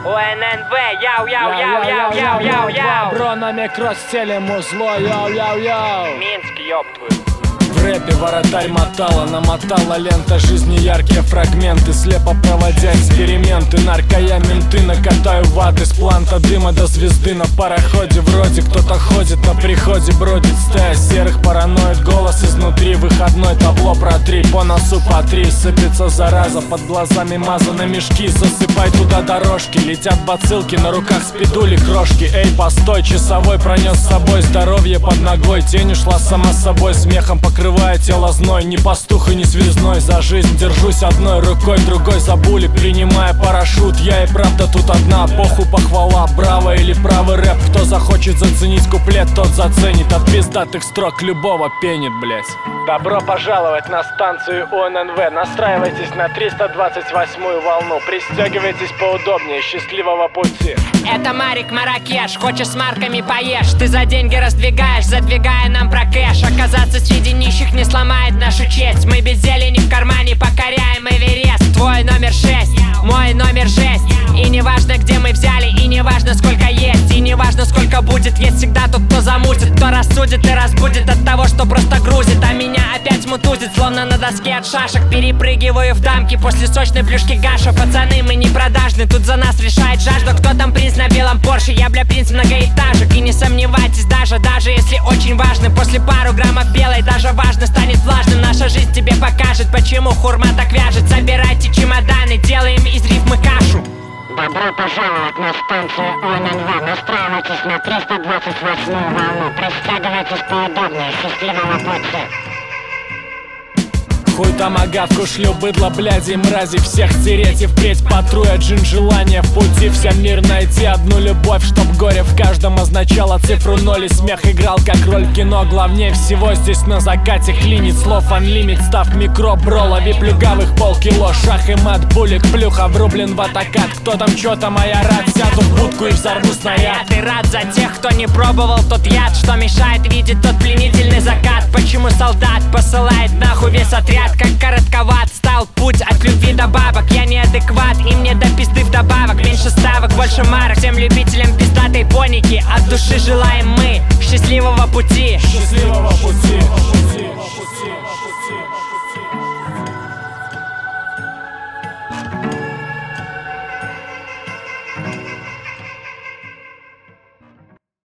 УННВ, яу-яу-яу-яу-яу-яу-яу. Бро на микро стелем узло, яу-яу-яу. Минск, ёб твою. В рэпе воротарь мотала, намотала лента жизни яркие фрагменты, слепо проводя эксперименты. Наркоя менты, накатаю ваты с планта дыма до звезды на пароходе. Вроде кто-то ходит на приходе, бродит стая серых параноид. Голос изнутри, выходной табло протри, по носу по три. Сыпется зараза, под глазами мазаны мешки. Засыпай туда дорожки, летят бацилки, на руках спидули крошки. Эй, постой, часовой пронес с собой здоровье под ногой. Тень ушла сама собой, смехом покрывая тело зной. Ни пастух и ни связной, за жизнь держусь одной рукой, другой за булик, принимая парашют. Я и правда тут одна, похуй похвала, браво или правый рэп. Кто захочет заценить куплет, тот заценит. От пиздатых строк любого пенит, блять. Добро пожаловать на станцию УННВ. Настраивайтесь на 328-ю волну. Пристегивайтесь поудобнее, счастливого пути. Это Марик Маракеш, хочешь с марками поешь. Ты за деньги раздвигаешь, задвигая нам про кэш. Оказаться среди нищих не сломает нашу честь. Мы без зелени в кармане покоряем Эверест. Твой номер 6, мой номер 6. И не важно, где мы взяли, и не важно, сколько есть, и не важно, сколько будет. Есть всегда тот, кто замутит, кто рассудит и разбудит от того, что просто грузит. А меня опять мутузит, словно на доске от шашек. Перепрыгиваю в дамки после сочной плюшки гаша. Пацаны, мы не продажны, тут за нас решает жажда. Кто там принц на белом Порше? Я, бля, принц многоэтажек. И не сомневайтесь даже если очень важно. После пару граммов белой даже важно станет влажным. Наша жизнь тебе покажет, почему хурма так вяжет. Собирайте чемоданы, делаем из рифмы кашу. Добро пожаловать на станцию УННВ. Настраивайтесь на 328-ю волну. Пристегивайтесь поудобнее, счастливого пути. Хуй томагавку шлю, быдло, бляди, мрази. Всех стереть и впредь потру я джин желание в пути. Всем мир найти одну любовь, чтоб горе в каждом означало цифру 0. И смех играл как роль в кино. Главнее всего здесь на закате клинит слов unlimited. Став микро, бро, лови плюгавых полкило. Шах и мат, булик, плюха, врублен в атакат. Кто там, чё там, а я рад. Сяду в будку и взорву снаряд. Ты рад за тех, кто не пробовал тот яд, что мешает видеть тот пленительный закат. Почему солдат посылает нахуй весь отряд? Как коротковат стал путь от любви до бабок. Я неадекват, и мне до пизды вдобавок. Меньше ставок, больше марок. Всем любителям пиздатой поники от души желаем мы счастливого пути. Счастливого пути.